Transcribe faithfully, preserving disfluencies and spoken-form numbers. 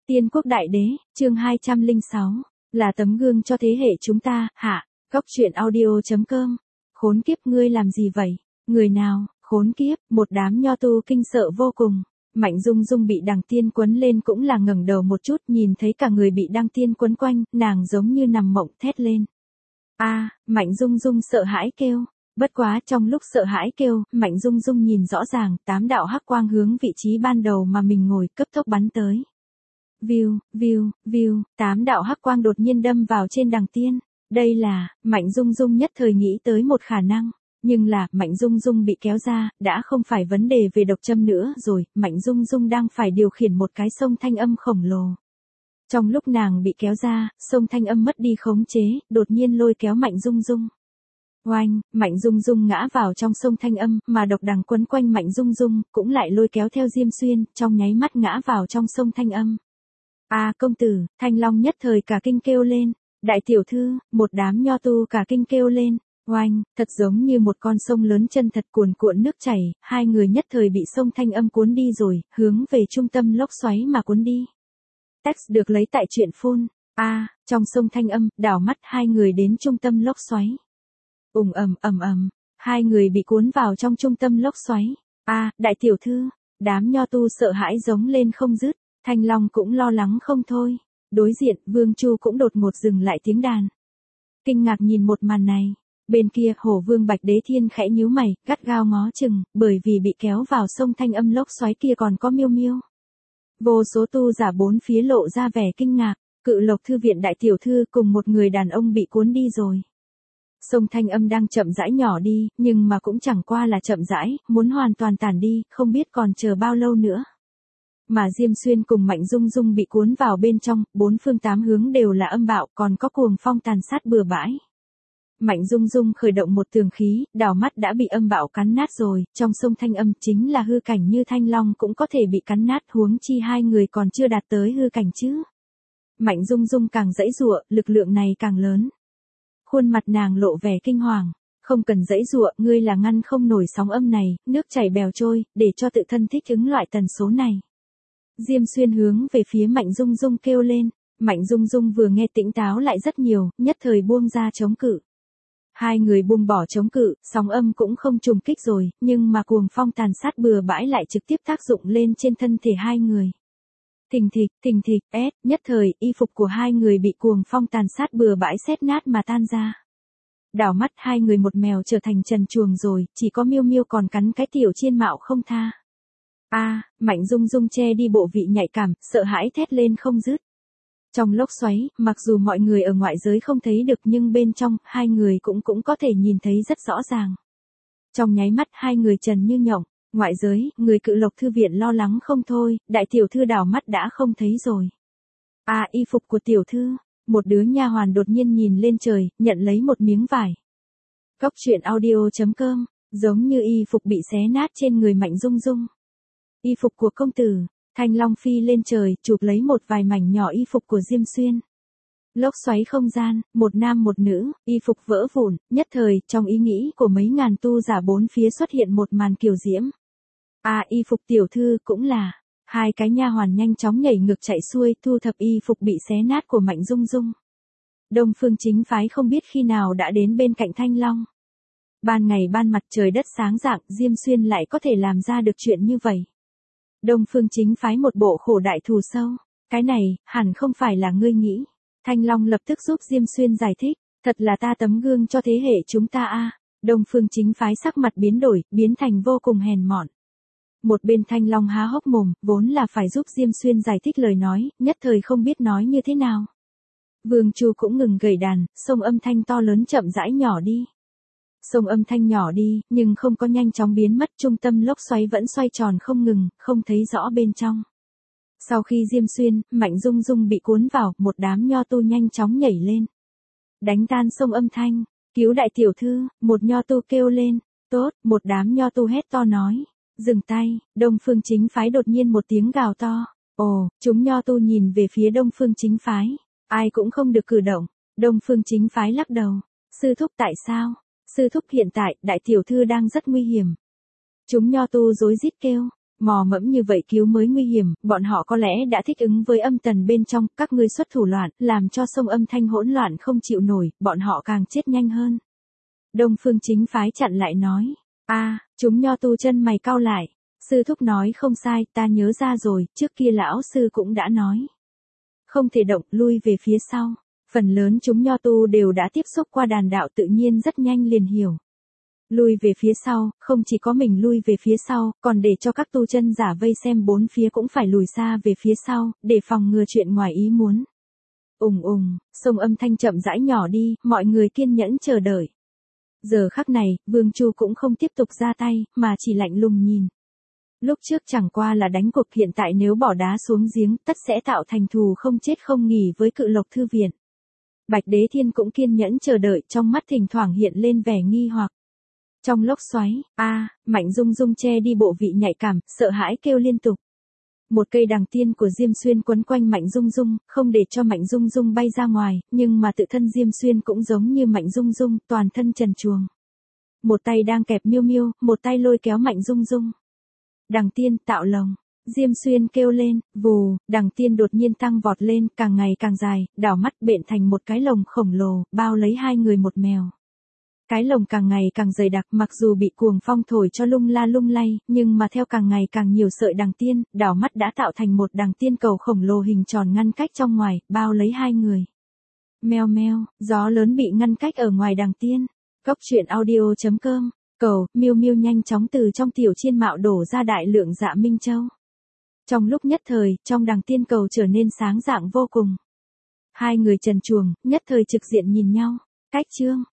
Tiên quốc đại đế, chương hai trăm lẻ sáu, là tấm gương cho thế hệ chúng ta, hạ, Cốc truyện audio chấm com. Khốn kiếp, ngươi làm gì vậy? Người nào? Khốn kiếp, một đám nho tu kinh sợ vô cùng. Mạnh Dung Dung bị đằng tiên quấn lên cũng là ngẩng đầu một chút, nhìn thấy cả người bị đăng tiên quấn quanh, nàng giống như nằm mộng thét lên. A, Mạnh Dung Dung sợ hãi kêu. Bất quá trong lúc sợ hãi kêu, Mạnh Dung Dung nhìn rõ ràng, tám đạo hắc quang hướng vị trí ban đầu mà mình ngồi cấp tốc bắn tới. View, view, view, tám đạo hắc quang đột nhiên đâm vào trên đằng tiên. Đây là, Mạnh Dung Dung nhất thời nghĩ tới một khả năng. Nhưng là, Mạnh Dung Dung bị kéo ra, đã không phải vấn đề về độc châm nữa rồi, Mạnh Dung Dung đang phải điều khiển một cái sông thanh âm khổng lồ. Trong lúc nàng bị kéo ra, sông thanh âm mất đi khống chế, đột nhiên lôi kéo Mạnh Dung Dung. Oanh, Mạnh Dung Dung ngã vào trong sông thanh âm, mà độc đằng quấn quanh Mạnh Dung Dung, cũng lại lôi kéo theo Diêm Xuyên, trong nháy mắt ngã vào trong sông thanh âm. A à, công tử, Thanh Long nhất thời cả kinh kêu lên. Đại tiểu thư, một đám nho tu cả kinh kêu lên. Oanh, thật giống như một con sông lớn chân thật cuồn cuộn nước chảy, hai người nhất thời bị sông thanh âm cuốn đi rồi, hướng về trung tâm lốc xoáy mà cuốn đi. Text được lấy tại truyện phun. A, à, trong sông thanh âm, đảo mắt hai người đến trung tâm lốc xoáy. Ùng ầm ầm ầm, hai người bị cuốn vào trong trung tâm lốc xoáy. A, à, đại tiểu thư, đám nho tu sợ hãi giống lên không dứt. Thanh Long cũng lo lắng không thôi. Đối diện, Vương Chu cũng đột ngột dừng lại tiếng đàn. Kinh ngạc nhìn một màn này. Bên kia, Hổ Vương Bạch Đế Thiên khẽ nhíu mày, gắt gao ngó chừng, bởi vì bị kéo vào sông thanh âm lốc xoáy kia còn có Miêu Miêu. Vô số tu giả bốn phía lộ ra vẻ kinh ngạc, Cự Lộc thư viện đại tiểu thư cùng một người đàn ông bị cuốn đi rồi. Sông thanh âm đang chậm rãi nhỏ đi, nhưng mà cũng chẳng qua là chậm rãi, muốn hoàn toàn tản đi, không biết còn chờ bao lâu nữa. Mà Diêm Xuyên cùng Mạnh Dung Dung bị cuốn vào bên trong, bốn phương tám hướng đều là âm bạo, còn có cuồng phong tàn sát bừa bãi. Mạnh Dung Dung khởi động một tường khí, đảo mắt đã bị âm bạo cắn nát rồi, trong sông thanh âm chính là hư cảnh như Thanh Long cũng có thể bị cắn nát, huống chi hai người còn chưa đạt tới hư cảnh chứ. Mạnh Dung Dung càng giãy giụa, lực lượng này càng lớn. Khuôn mặt nàng lộ vẻ kinh hoàng. Không cần giãy giụa, ngươi là ngăn không nổi sóng âm này, nước chảy bèo trôi, để cho tự thân thích ứng loại tần số này. Diêm Xuyên hướng về phía Mạnh Dung Dung kêu lên. Mạnh Dung Dung vừa nghe tỉnh táo lại rất nhiều, nhất thời buông ra chống cự. Hai người buông bỏ chống cự, sóng âm cũng không trùng kích rồi, nhưng mà cuồng phong tàn sát bừa bãi lại trực tiếp tác dụng lên trên thân thể hai người. Thình thịch, thình thịch, ét, nhất thời, y phục của hai người bị cuồng phong tàn sát bừa bãi xét nát mà tan ra. Đảo mắt hai người một mèo trở thành trần truồng rồi, chỉ có Miêu Miêu còn cắn cái tiểu chiên mạo không tha. A, à, Mạnh Dung Dung che đi bộ vị nhạy cảm, sợ hãi thét lên không dứt. Trong lốc xoáy, mặc dù mọi người ở ngoại giới không thấy được nhưng bên trong, hai người cũng cũng có thể nhìn thấy rất rõ ràng. Trong nháy mắt hai người trần như nhộng, ngoại giới, người Cự Lộc thư viện lo lắng không thôi, đại tiểu thư đảo mắt đã không thấy rồi. A, à, y phục của tiểu thư, một đứa nha hoàn đột nhiên nhìn lên trời, nhận lấy một miếng vải. Cốc truyện audio chấm com, giống như y phục bị xé nát trên người Mạnh Dung Dung. Y phục của công tử, Thanh Long phi lên trời, chụp lấy một vài mảnh nhỏ y phục của Diêm Xuyên. Lốc xoáy không gian, một nam một nữ, y phục vỡ vụn, nhất thời, trong ý nghĩ của mấy ngàn tu giả bốn phía xuất hiện một màn kiều diễm. À, y phục tiểu thư cũng là, hai cái nha hoàn nhanh chóng nhảy ngược chạy xuôi, thu thập y phục bị xé nát của Mạnh Dung Dung. Đông Phương Chính Phái không biết khi nào đã đến bên cạnh Thanh Long. Ban ngày ban mặt trời đất sáng rạng, Diêm Xuyên lại có thể làm ra được chuyện như vậy. Đông Phương Chính Phái một bộ khổ đại thù sâu. Cái này, hẳn không phải là ngươi nghĩ. Thanh Long lập tức giúp Diêm Xuyên giải thích. Thật là ta tấm gương cho thế hệ chúng ta a. À. Đông Phương Chính Phái sắc mặt biến đổi, biến thành vô cùng hèn mọn. Một bên Thanh Long há hốc mồm, vốn là phải giúp Diêm Xuyên giải thích lời nói, nhất thời không biết nói như thế nào. Vương Chu cũng ngừng gảy đàn, sông âm thanh to lớn chậm rãi nhỏ đi. Sông âm thanh nhỏ đi, nhưng không có nhanh chóng biến mất, trung tâm lốc xoáy vẫn xoay tròn không ngừng, không thấy rõ bên trong. Sau khi Diêm Xuyên, Mạnh Dung Dung bị cuốn vào, một đám nho tu nhanh chóng nhảy lên. Đánh tan sông âm thanh, cứu đại tiểu thư, một nho tu kêu lên, tốt, một đám nho tu hét to nói, dừng tay, Đông Phương Chính Phái đột nhiên một tiếng gào to, ồ, chúng nho tu nhìn về phía Đông Phương Chính Phái, ai cũng không được cử động, Đông Phương Chính Phái lắc đầu, sư thúc tại sao? Sư thúc hiện tại, đại tiểu thư đang rất nguy hiểm. Chúng nho tu rối rít kêu, Mò mẫm như vậy cứu mới nguy hiểm, bọn họ có lẽ đã thích ứng với âm tần bên trong, các ngươi xuất thủ loạn, làm cho sông âm thanh hỗn loạn không chịu nổi, bọn họ càng chết nhanh hơn. Đông Phương Chính Phái chặn lại nói, a, chúng nho tu chân mày cau lại, sư thúc nói không sai, ta nhớ ra rồi, trước kia lão sư cũng đã nói. Không thể động, lui về phía sau, phần lớn chúng nho tu đều đã tiếp xúc qua đàn đạo tự nhiên rất nhanh liền hiểu. Lui về phía sau, không chỉ có mình lui về phía sau, còn để cho các tu chân giả vây xem bốn phía cũng phải lùi xa về phía sau, để phòng ngừa chuyện ngoài ý muốn. Ùng ùng, sông âm thanh chậm rãi nhỏ đi, mọi người kiên nhẫn chờ đợi. Giờ khắc này, Vương Chu cũng không tiếp tục ra tay, mà chỉ lạnh lùng nhìn. Lúc trước chẳng qua là đánh cuộc, hiện tại nếu bỏ đá xuống giếng, tất sẽ tạo thành thù không chết không nghỉ với Cự Lộc Thư Viện. Bạch Đế Thiên cũng kiên nhẫn chờ đợi, trong mắt thỉnh thoảng hiện lên vẻ nghi hoặc. Trong lốc xoáy, a, Mạnh Dung Dung che đi bộ vị nhạy cảm, sợ hãi kêu liên tục. Một cây đằng tiên của Diêm Xuyên quấn quanh Mạnh Dung Dung, không để cho Mạnh Dung Dung bay ra ngoài, nhưng mà tự thân Diêm Xuyên cũng giống như Mạnh Dung Dung, toàn thân trần truồng. Một tay đang kẹp Miêu Miêu, một tay lôi kéo Mạnh Dung Dung. Đằng tiên tạo lồng, Diêm Xuyên kêu lên, vù, đằng tiên đột nhiên tăng vọt lên, càng ngày càng dài, đảo mắt bện thành một cái lồng khổng lồ, bao lấy hai người một mèo. Cái lồng càng ngày càng dày đặc, mặc dù bị cuồng phong thổi cho lung la lung lay, nhưng mà theo càng ngày càng nhiều sợi đằng tiên, đảo mắt đã tạo thành một đằng tiên cầu khổng lồ hình tròn ngăn cách trong ngoài, bao lấy hai người. Meo meo, gió lớn bị ngăn cách ở ngoài đằng tiên. Cốc truyện audio chấm com, cầu, Miêu Miêu nhanh chóng từ trong tiểu chiên mạo đổ ra đại lượng dạ minh châu. Trong lúc nhất thời, trong đằng tiên cầu trở nên sáng rạng vô cùng. Hai người trần truồng, nhất thời trực diện nhìn nhau. Cách chương